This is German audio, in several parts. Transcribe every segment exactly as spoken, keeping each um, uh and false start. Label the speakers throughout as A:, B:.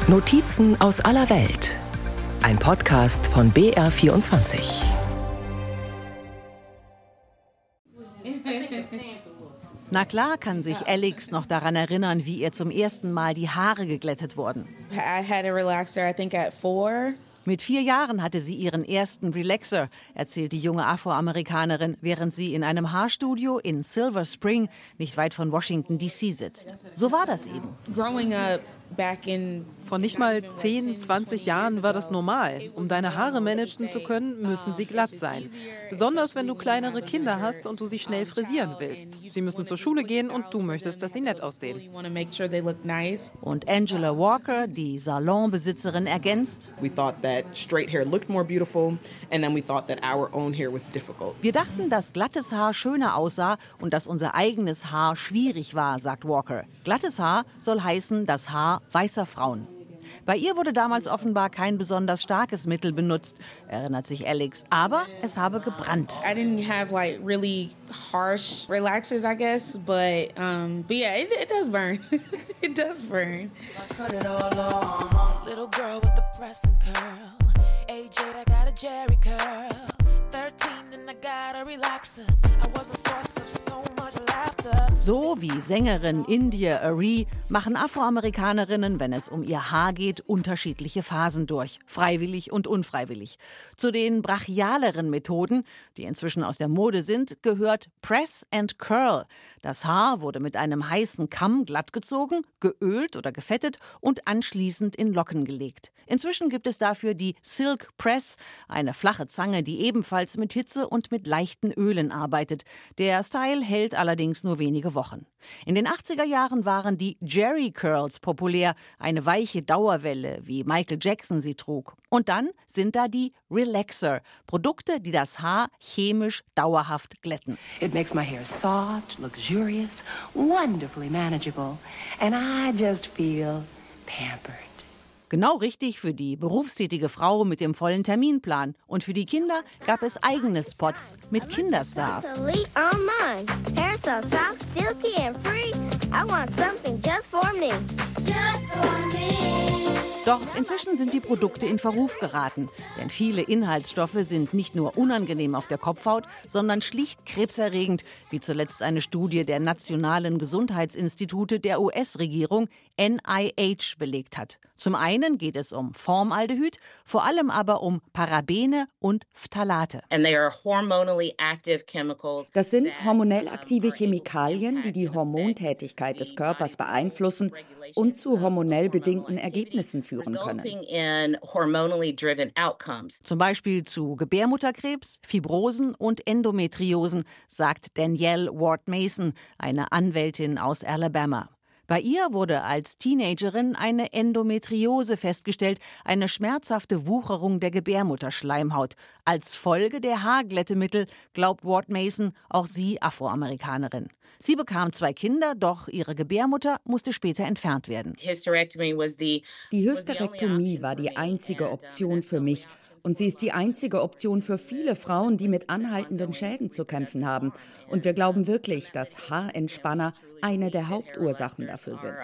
A: Notizen aus aller Welt. Ein Podcast von B R vierundzwanzig.
B: Na klar kann sich Alex noch daran erinnern, wie ihr zum ersten Mal die Haare geglättet wurden.
C: I had a relaxer, I think at four.
B: Mit vier Jahren hatte sie ihren ersten Relaxer, erzählt die junge Afroamerikanerin, während sie in einem Haarstudio in Silver Spring, nicht weit von Washington D C sitzt. So war das eben.
C: Growing up back in
D: Vor nicht mal zehn, zwanzig Jahren war das normal. Um deine Haare managen zu können, müssen sie glatt sein. Besonders wenn du kleinere Kinder hast und du sie schnell frisieren willst. Sie müssen zur Schule gehen und du möchtest, dass sie nett aussehen.
B: Und Angela Walker, die Salonbesitzerin, ergänzt:
E: We thought that straight hair looked more beautiful, and then we thought that our own hair was difficult.
B: Wir dachten, dass glattes Haar schöner aussah und dass unser eigenes Haar schwierig war, sagt Walker. Glattes Haar soll heißen das Haar weißer Frauen. Bei ihr wurde damals offenbar kein besonders starkes Mittel benutzt, erinnert sich Alex, aber es habe gebrannt.
C: I didn't have like really harsh relaxers, I guess, but um, but yeah, it, it does burn. It does burn.
F: Little girl with the press and curl. Age eight, I got a Jerry curl. thirteen and I got a relaxer. I was a source of so much laughter.
B: So wie Sängerin India Arie machen Afroamerikanerinnen, wenn es um ihr Haar geht, unterschiedliche Phasen durch, freiwillig und unfreiwillig. Zu den brachialeren Methoden, die inzwischen aus der Mode sind, gehört Press and Curl. Das Haar wurde mit einem heißen Kamm glattgezogen, geölt oder gefettet und anschließend in Locken gelegt. Inzwischen gibt es dafür die Silk Press, eine flache Zange, die ebenfalls mit Hitze und mit leichten Ölen arbeitet. Der Style hält allerdings nur wenige Wochen. In den achtziger Jahren waren die Jerry Curls populär, eine weiche Dauerwelle, wie Michael Jackson sie trug. Und dann sind da die Relaxer, Produkte, die das Haar chemisch dauerhaft glätten.
G: It makes my hair soft, luxurious, wonderfully manageable, and I just feel pampered.
B: Genau richtig für die berufstätige Frau mit dem vollen Terminplan. Und für die Kinder gab es eigene Spots mit Kinderstars. Doch inzwischen sind die Produkte in Verruf geraten. Denn viele Inhaltsstoffe sind nicht nur unangenehm auf der Kopfhaut, sondern schlicht krebserregend, wie zuletzt eine Studie der Nationalen Gesundheitsinstitute der U S-Regierung N I H belegt hat. Zum einen geht es um Formaldehyd, vor allem aber um Parabene und Phthalate.
H: Das sind hormonell aktive Chemikalien, die die Hormontätigkeit des Körpers beeinflussen und zu hormonell bedingten Ergebnissen führen können.
B: Zum Beispiel zu Gebärmutterkrebs, Fibrosen und Endometriosen, sagt Danielle Ward-Mason, eine Anwältin aus Alabama. Bei ihr wurde als Teenagerin eine Endometriose festgestellt, eine schmerzhafte Wucherung der Gebärmutterschleimhaut. Als Folge der Haarglättemittel, glaubt Ward-Mason, auch sie Afroamerikanerin. Sie bekam zwei Kinder, doch ihre Gebärmutter musste später entfernt werden.
H: Die Hysterektomie war die einzige Option für mich. Und sie ist die einzige Option für viele Frauen, die mit anhaltenden Schäden zu kämpfen haben. Und wir glauben wirklich, dass Haarentspanner eine der Hauptursachen dafür sind.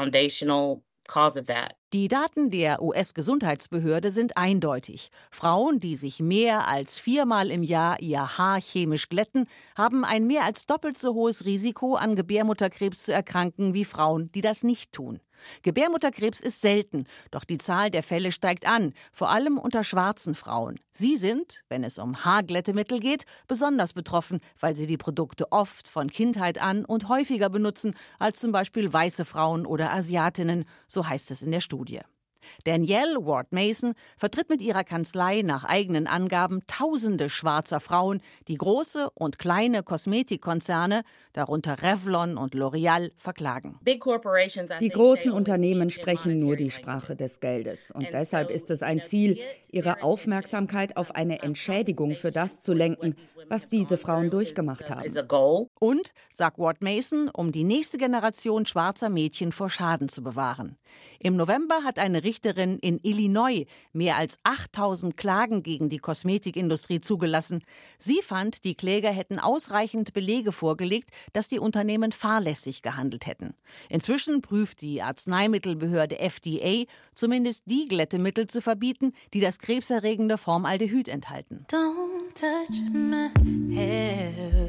B: Die Daten der U S-Gesundheitsbehörde sind eindeutig. Frauen, die sich mehr als viermal im Jahr ihr Haar chemisch glätten, haben ein mehr als doppelt so hohes Risiko, an Gebärmutterkrebs zu erkranken, wie Frauen, die das nicht tun. Gebärmutterkrebs ist selten, doch die Zahl der Fälle steigt an, vor allem unter schwarzen Frauen. Sie sind, wenn es um Haarglättemittel geht, besonders betroffen, weil sie die Produkte oft von Kindheit an und häufiger benutzen als zum Beispiel weiße Frauen oder Asiatinnen, so heißt es in der Studie. Danielle Ward-Mason vertritt mit ihrer Kanzlei nach eigenen Angaben Tausende schwarzer Frauen, die große und kleine Kosmetikkonzerne, darunter Revlon und L'Oreal, verklagen.
H: Die großen Unternehmen sprechen nur die Sprache des Geldes. Und deshalb ist es ein Ziel, ihre Aufmerksamkeit auf eine Entschädigung für das zu lenken, was diese Frauen durchgemacht haben.
B: Und, sagt Ward Mason, um die nächste Generation schwarzer Mädchen vor Schaden zu bewahren. Im November hat eine Richterin in Illinois mehr als achttausend Klagen gegen die Kosmetikindustrie zugelassen. Sie fand, die Kläger hätten ausreichend Belege vorgelegt, dass die Unternehmen fahrlässig gehandelt hätten. Inzwischen prüft die Arzneimittelbehörde F D A, zumindest die Glättemittel zu verbieten, die das krebserregende Formaldehyd enthalten.
F: Don't touch my hair.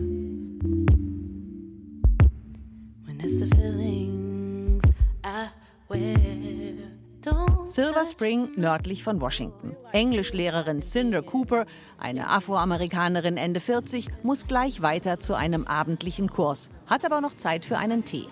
F: It's the feelings I wear. Don't
B: Silver Spring, nördlich von Washington. Englischlehrerin Cinder Cooper, eine Afroamerikanerin Ende vierzig, muss gleich weiter zu einem abendlichen Kurs, hat aber noch Zeit für einen Tee.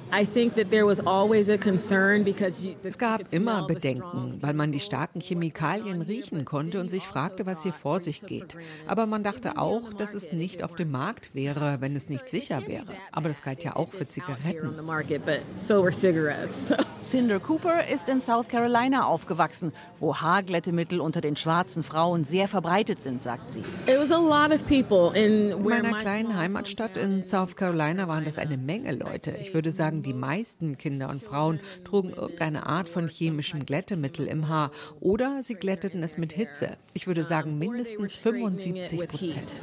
I: Es gab immer Bedenken, weil man die starken Chemikalien riechen konnte und sich fragte, was hier vor sich geht. Aber man dachte auch, dass es nicht auf dem Markt wäre, wenn es nicht sicher wäre. Aber das galt ja auch für Zigaretten.
B: Cinder Cooper ist in South Carolina aufgewachsen, wo Haarglättemittel unter den schwarzen Frauen sehr verbreitet sind, sagt sie.
I: In meiner kleinen Heimatstadt in South Carolina waren das eine Menge Leute. Ich würde sagen, die meisten Kinder und Frauen trugen irgendeine Art von chemischem Glättemittel im Haar oder sie glätteten es mit Hitze. Ich würde sagen mindestens fünfundsiebzig Prozent.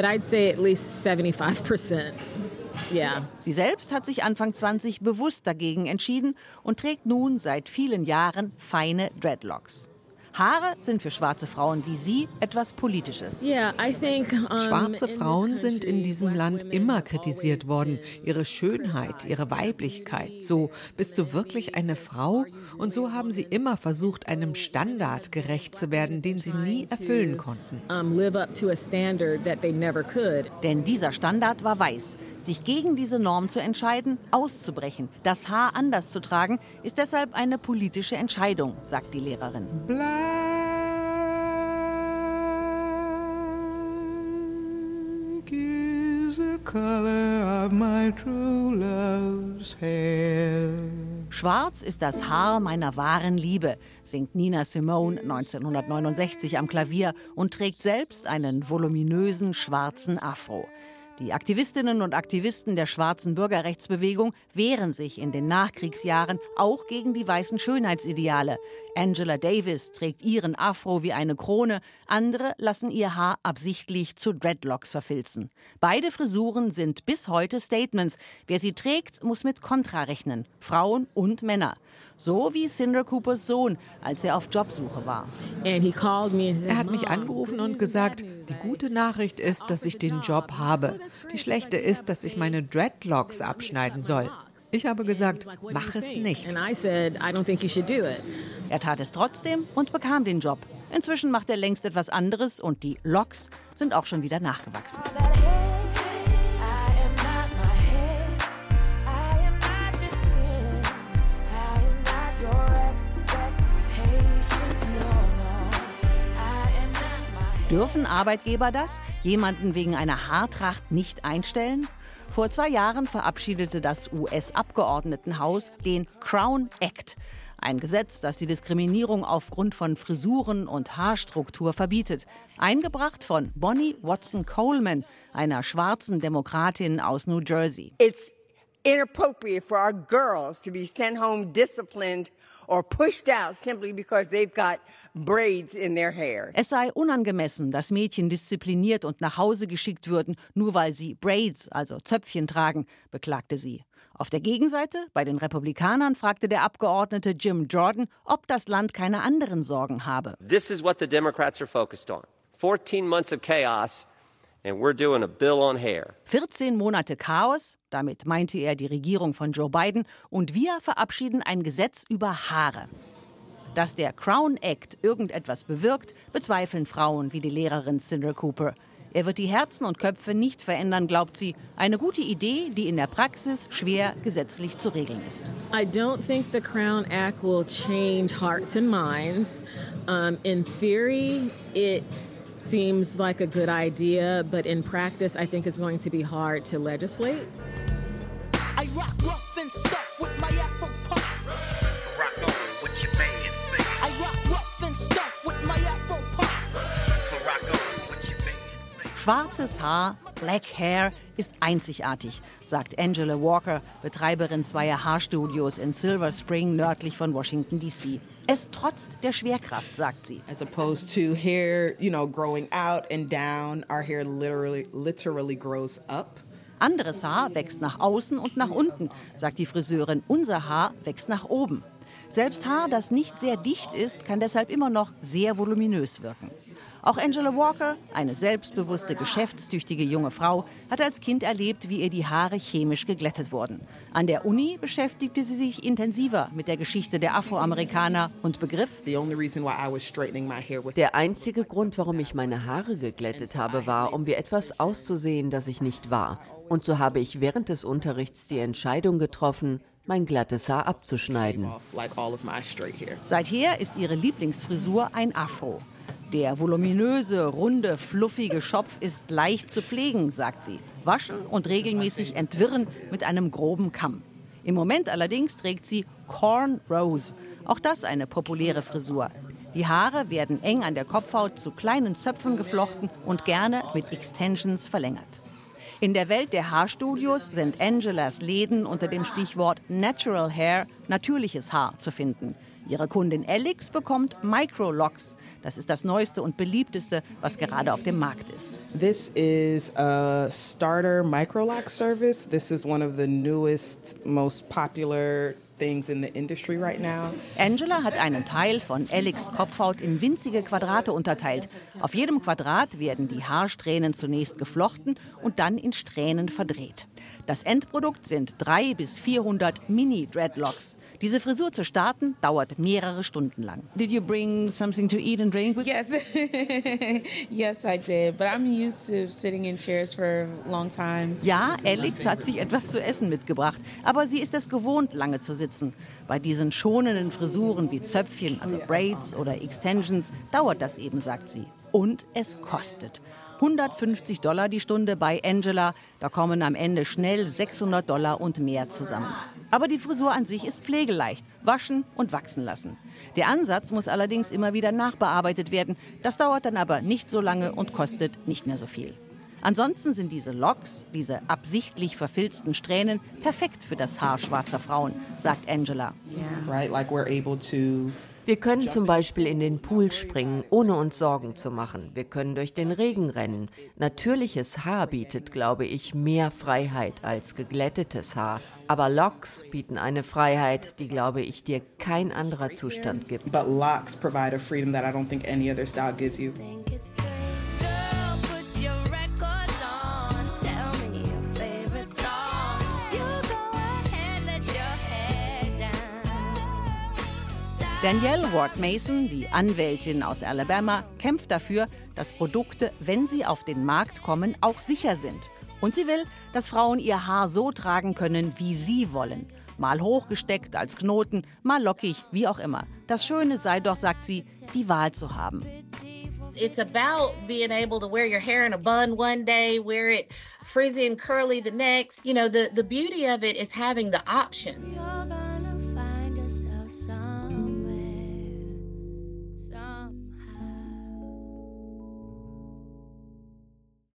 B: Yeah. Sie selbst hat sich Anfang zwanzig bewusst dagegen entschieden und trägt nun seit vielen Jahren feine Dreadlocks. Haare sind für schwarze Frauen wie sie etwas Politisches.
I: Schwarze Frauen sind in diesem Land immer kritisiert worden. Ihre Schönheit, ihre Weiblichkeit. So, bist du wirklich eine Frau? Und so haben sie immer versucht, einem Standard gerecht zu werden, den sie nie erfüllen konnten.
B: Denn dieser Standard war weiß. Sich gegen diese Norm zu entscheiden, auszubrechen, das Haar anders zu tragen, ist deshalb eine politische Entscheidung, sagt die Lehrerin.
J: Black is the color of my true love's hair.
B: Schwarz ist das Haar meiner wahren Liebe, singt Nina Simone neunzehnhundertneunundsechzig am Klavier und trägt selbst einen voluminösen schwarzen Afro. Die Aktivistinnen und Aktivisten der schwarzen Bürgerrechtsbewegung wehren sich in den Nachkriegsjahren auch gegen die weißen Schönheitsideale. Angela Davis trägt ihren Afro wie eine Krone, andere lassen ihr Haar absichtlich zu Dreadlocks verfilzen. Beide Frisuren sind bis heute Statements. Wer sie trägt, muss mit Kontra rechnen, Frauen und Männer. So wie Cinder Coopers Sohn, als er auf Jobsuche war.
I: Er hat mich angerufen und gesagt, die gute Nachricht ist, dass ich den Job habe. Die schlechte ist, dass ich meine Dreadlocks abschneiden soll. Ich habe gesagt, mach es nicht.
B: Er tat es trotzdem und bekam den Job. Inzwischen macht er längst etwas anderes und die Locks sind auch schon wieder nachgewachsen. Dürfen Arbeitgeber das? Jemanden wegen einer Haartracht nicht einstellen? Vor zwei Jahren verabschiedete das U S-Abgeordnetenhaus den Crown Act. Ein Gesetz, das die Diskriminierung aufgrund von Frisuren und Haarstruktur verbietet. Eingebracht von Bonnie Watson Coleman, einer schwarzen Demokratin aus New Jersey.
K: It's inappropriate for our girls to be sent home disciplined or pushed out simply because they've got braids in their hair.
B: Es sei unangemessen, dass Mädchen diszipliniert und nach Hause geschickt würden, nur weil sie Braids, also Zöpfchen, tragen, beklagte sie. Auf der Gegenseite, bei den Republikanern, fragte der Abgeordnete Jim Jordan, ob das Land keine anderen Sorgen habe.
L: This is what the Democrats are focused on. fourteen months of chaos. And we're doing a bill on hair.
B: vierzehn Monate Chaos, damit meinte er die Regierung von Joe Biden, und wir verabschieden ein Gesetz über Haare. Dass der Crown Act irgendetwas bewirkt, bezweifeln Frauen wie die Lehrerin Cinder Cooper. Er wird die Herzen und Köpfe nicht verändern, glaubt sie. Eine gute Idee, die in der Praxis schwer gesetzlich zu regeln ist.
M: I don't think the Crown Act will change hearts and minds. Um, in theory, it seems like a good idea, but in practice, I think it's going to be hard to legislate.
F: I rock rough and stuff with my Afro puffs. Rock on with your band, say. I rock rough and stuff with my Afro puffs. Rock on with your band, say.
B: Schwarzes Haar, Black Hair ist einzigartig, sagt Angela Walker, Betreiberin zweier Haarstudios in Silver Spring nördlich von Washington D C. Es trotzt der Schwerkraft, sagt sie.
E: As opposed to hair, you know, growing out and down, our hair literally, literally grows up.
B: Anderes Haar wächst nach außen und nach unten, sagt die Friseurin. Unser Haar wächst nach oben. Selbst Haar, das nicht sehr dicht ist, kann deshalb immer noch sehr voluminös wirken. Auch Angela Walker, eine selbstbewusste, geschäftstüchtige junge Frau, hat als Kind erlebt, wie ihr die Haare chemisch geglättet wurden. An der Uni beschäftigte sie sich intensiver mit der Geschichte der Afroamerikaner und begriff:
N: Der einzige Grund, warum ich meine Haare geglättet habe, war, um wie etwas auszusehen, das ich nicht war. Und so habe ich während des Unterrichts die Entscheidung getroffen, mein glattes Haar abzuschneiden.
B: Seither ist ihre Lieblingsfrisur ein Afro. Der voluminöse, runde, fluffige Schopf ist leicht zu pflegen, sagt sie. Waschen und regelmäßig entwirren mit einem groben Kamm. Im Moment allerdings trägt sie Cornrows. Auch das eine populäre Frisur. Die Haare werden eng an der Kopfhaut zu kleinen Zöpfen geflochten und gerne mit Extensions verlängert. In der Welt der Haarstudios sind Angelas Läden unter dem Stichwort Natural Hair, natürliches Haar, zu finden. Ihre Kundin Alex bekommt Microlocks. Das ist das Neueste und Beliebteste, was gerade auf dem Markt ist.
E: This is a starter microlock service. This is one of the newest, most popular things in the industry right now.
B: Angela hat einen Teil von Alex' Kopfhaut in winzige Quadrate unterteilt. Auf jedem Quadrat werden die Haarsträhnen zunächst geflochten und dann in Strähnen verdreht. Das Endprodukt sind dreihundert bis vierhundert Mini-Dreadlocks. Diese Frisur zu starten, dauert mehrere Stunden lang. Did you bring something to eat and drink with?
C: Yes. Yes, I did. But I'm used to sitting in chairs for a long time.
B: Ja, Alex hat sich etwas zu essen mitgebracht. Aber sie ist es gewohnt, lange zu sitzen. Bei diesen schonenden Frisuren wie Zöpfchen, also Braids oder Extensions, dauert das eben, sagt sie. Und es kostet hundertfünfzig Dollar die Stunde bei Angela. Da kommen am Ende schnell sechshundert Dollar und mehr zusammen. Aber die Frisur an sich ist pflegeleicht. Waschen und wachsen lassen. Der Ansatz muss allerdings immer wieder nachbearbeitet werden. Das dauert dann aber nicht so lange und kostet nicht mehr so viel. Ansonsten sind diese Locks, diese absichtlich verfilzten Strähnen, perfekt für das Haar schwarzer Frauen, sagt Angela.
E: Yeah. Right, like we're able to
N: Wir können zum Beispiel in den Pool springen, ohne uns Sorgen zu machen. Wir können durch den Regen rennen. Natürliches Haar bietet, glaube ich, mehr Freiheit als geglättetes Haar. Aber Locks bieten eine Freiheit, die, glaube ich, dir kein anderer Zustand gibt.
E: But locks provide a freedom that I don't think any other style gives you.
B: Danielle Ward Mason, die Anwältin aus Alabama, kämpft dafür, dass Produkte, wenn sie auf den Markt kommen, auch sicher sind. Und sie will, dass Frauen ihr Haar so tragen können, wie sie wollen. Mal hochgesteckt als Knoten, mal lockig, wie auch immer. Das Schöne sei doch, sagt sie, die Wahl zu haben.
O: It's about being able to wear your hair in a bun one day, wear it frizzy and curly the next. You know, the, the beauty of it is having the option.